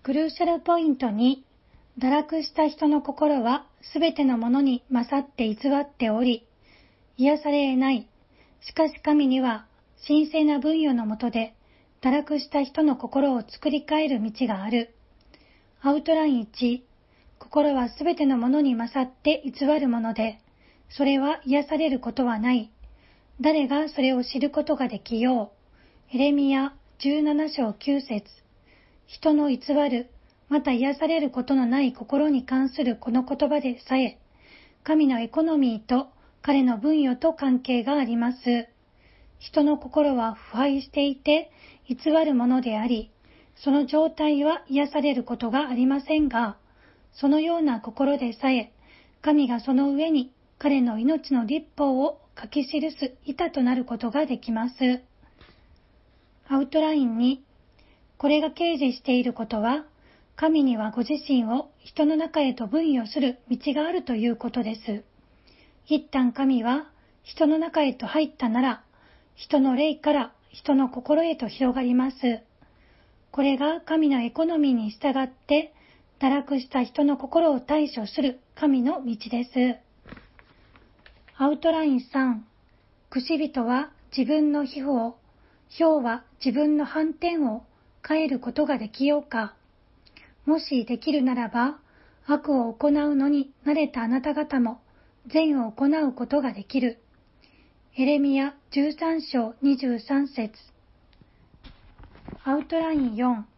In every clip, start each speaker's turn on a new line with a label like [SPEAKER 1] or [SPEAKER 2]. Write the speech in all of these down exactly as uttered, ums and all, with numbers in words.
[SPEAKER 1] クルーシャルポイントに、堕落した人の心はすべてのものに勝って偽っており、癒され得ない。しかし神には神聖な分与のもとで堕落した人の心を作り変える道がある。アウトラインいち、心はすべてのものに勝って偽るもので、それは癒されることはない。誰がそれを知ることができよう。エレミヤじゅうなな章きゅう節。人の偽る、また癒されることのない心に関するこの言葉でさえ、神のエコノミーと彼の分与と関係があります。人の心は腐敗していて偽るものであり、その状態は癒されることがありませんが、そのような心でさえ、神がその上に彼の命の律法を書き記す板となることができます。アウトラインに、これが掲示していることは、神にはご自身を人の中へと分与する道があるということです。一旦神は人の中へと入ったなら、人の霊から人の心へと広がります。これが神のエコノミーに従って堕落した人の心を対処する神の道です。アウトラインさん、くし人は自分の皮膚を、豹は自分の斑点を変えることができようか。もしできるならば、悪を行うのに慣れたあなた方も善を行うことができる。エレミヤじゅうさん章にじゅうさん節。アウトラインよん、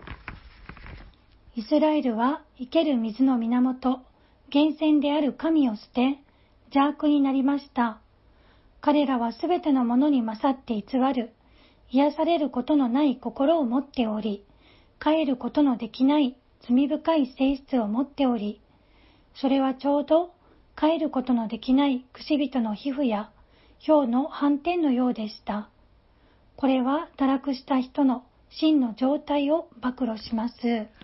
[SPEAKER 1] イスラエルは生ける水の源、源泉である神を捨て、邪悪になりました。彼らはすべてのものに勝って偽る、癒されることのない心を持っており、変えることのできない罪深い性質を持っており、それはちょうど変えることのできないくし人の皮膚や豹の斑点のようでした。これは堕落した人の真の状態を暴露します。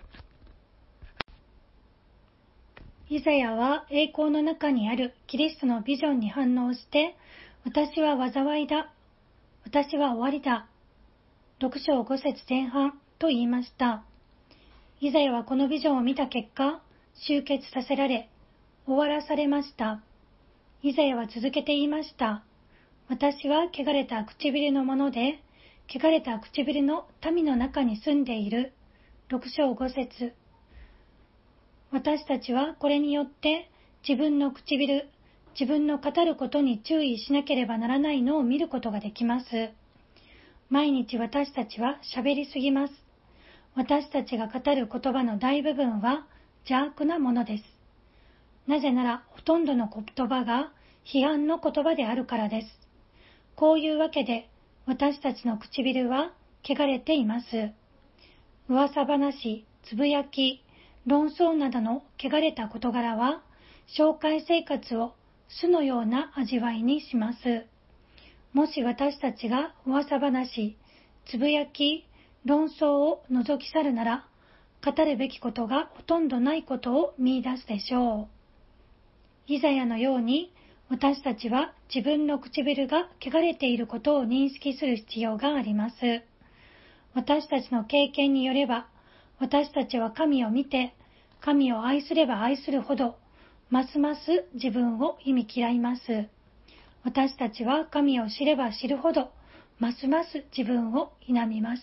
[SPEAKER 1] イザヤは栄光の中にあるキリストのビジョンに反応して、私は災いだ、私は終わりだ、ろく章ご節前半と言いました。イザヤはこのビジョンを見た結果、終結させられ、終わらされました。イザヤは続けて言いました。私は汚れた唇のもので、汚れた唇の民の中に住んでいる。ろく章ご節。私たちはこれによって自分の唇、自分の語ることに注意しなければならないのを見ることができます。毎日私たちは喋りすぎます。私たちが語る言葉の大部分は邪悪なものです。なぜならほとんどの言葉が批判の言葉であるからです。こういうわけで私たちの唇は汚れています。噂話、つぶやき、論争などの汚れた事柄は紹介生活を巣のような味わいにします。もし私たちが噂話、つぶやき、論争を除き去るなら、語るべきことがほとんどないことを見出すでしょう。イザヤのように、私たちは自分の唇が汚れていることを認識する必要があります。私たちの経験によれば、私たちは神を見て、神を愛すれば愛するほど、ますます自分を忌み嫌います。私たちは神を知れば知るほど、ますます自分を否みます。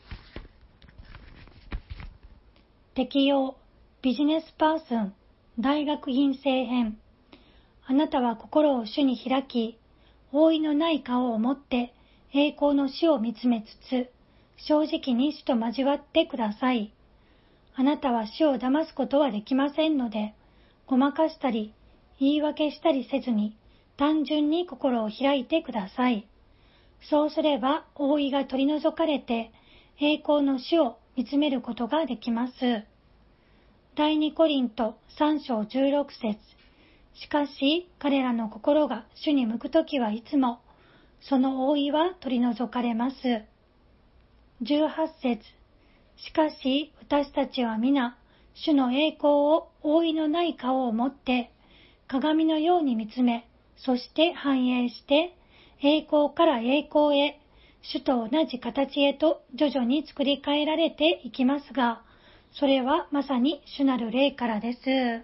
[SPEAKER 1] 適用、ビジネスパーソン、大学院生編。あなたは心を主に開き、覆いのない顔を持って栄光の主を見つめつつ、正直に主と交わってください。あなたは主を騙すことはできませんので、ごまかしたり、言い訳したりせずに、単純に心を開いてください。そうすれば、覆いが取り除かれて、栄光の主を見つめることができます。第二コリントさん章じゅうろく節。しかし、彼らの心が主に向くときはいつも、その覆いは取り除かれます。じゅうはち節。しかし、私たちは皆、主の栄光を覆いのない顔を持って、鏡のように見つめ、そして反映して、栄光から栄光へ、主と同じ形へと徐々に作り変えられていきますが、 それはまさに主なる霊からです。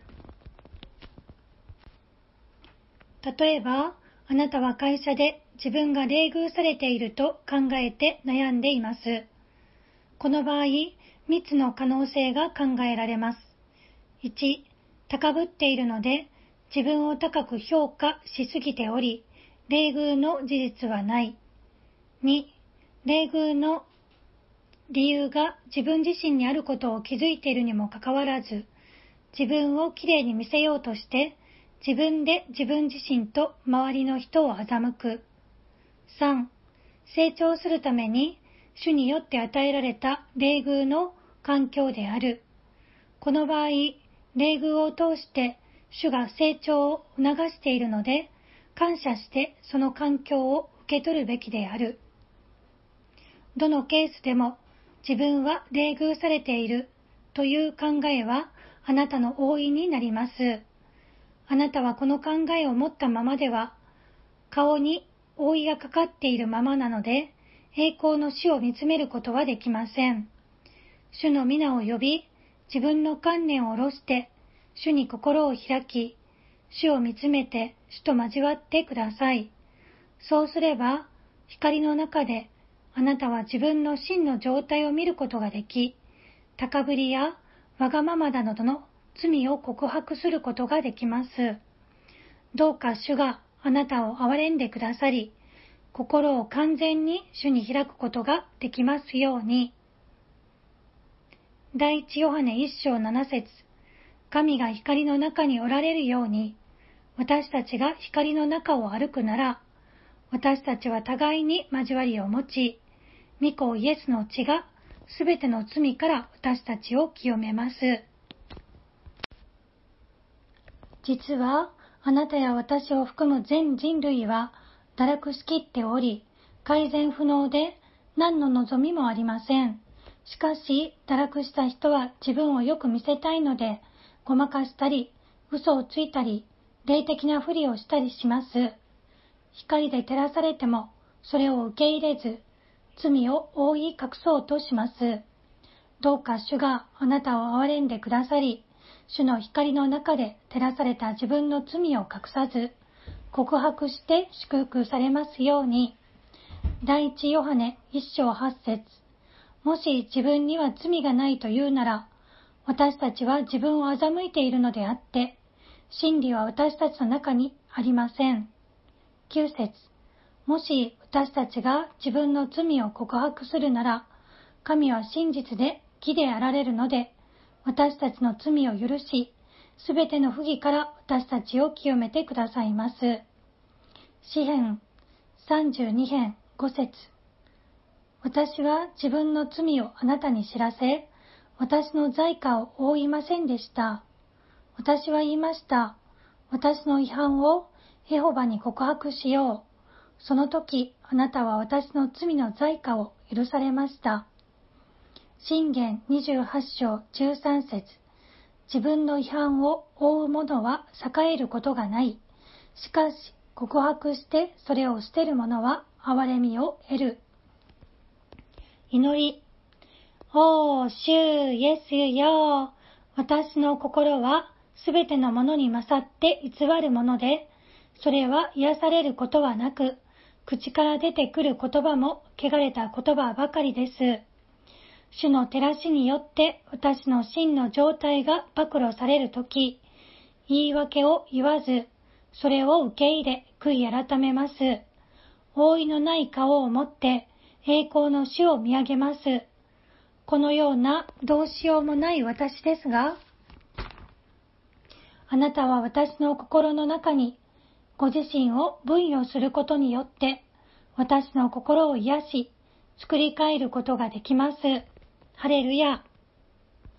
[SPEAKER 1] 例えば、あなたは会社で自分が冷遇されていると考えて悩んでいます。この場合、みっつの可能性が考えられます。いち、高ぶっているので自分を高く評価しすぎており、冷遇の事実はない。に、冷遇の理由が自分自身にあることを気づいているにもかかわらず、自分をきれいに見せようとして、自分で自分自身と周りの人を欺く。さん、成長するために主によって与えられた冷遇の環境である。この場合、冷遇を通して主が成長を促しているので、感謝してその環境を受け取るべきである。どのケースでも自分は冷遇されているという考えはあなたの覆いになります。あなたはこの考えを持ったままでは顔に覆いがかかっているままなので、栄光の主を見つめることはできません。主の皆を呼び、自分の観念を下ろして主に心を開き、主を見つめて主と交わってください。そうすれば光の中であなたは自分の真の状態を見ることができ、高ぶりやわがままなどの罪を告白することができます。どうか主があなたを憐れんでくださり、心を完全に主に開くことができますように。第一ヨハネ一章七節、神が光の中におられるように、私たちが光の中を歩くなら、私たちは互いに交わりを持ち、御子イエスの血がすべての罪から私たちを清めます。実はあなたや私を含む全人類は堕落しきっており、改善不能で何の望みもありません。しかし堕落した人は自分をよく見せたいので、ごまかしたり、嘘をついたり、霊的なふりをしたりします。光で照らされてもそれを受け入れず、罪を覆い隠そうとします。どうか主があなたを憐れんでくださり、主の光の中で照らされた自分の罪を隠さず、告白して祝福されますように。第一ヨハネ一章八節、もし自分には罪がないというなら、私たちは自分を欺いているのであって、真理は私たちの中にありません。九節、もし私たちが自分の罪を告白するなら、神は真実で義であられるので、私たちの罪を許し、すべての不義から私たちを清めてくださいます。詩編さんじゅうに編ご節、私は自分の罪をあなたに知らせ、私の罪過を覆いませんでした。私は言いました。私の違反をエホバに告白しよう。その時、あなたは私の罪の罪過を許されました。箴言にじゅうはち章じゅうさん節、自分の違反を覆う者は栄えることがない。しかし、告白してそれを捨てる者は憐れみを得る。祈り。おー、主イエスよ。私の心はすべてのものに勝って偽るもので、それは癒されることはなく、口から出てくる言葉も汚れた言葉ばかりです。主の照らしによって私の真の状態が暴露されるとき、言い訳を言わず、それを受け入れ悔い改めます。覆いのない顔を持って栄光の主を見上げます。このようなどうしようもない私ですが、あなたは私の心の中にご自身を分与することによって私の心を癒し、作り変えることができます。ハレルヤ。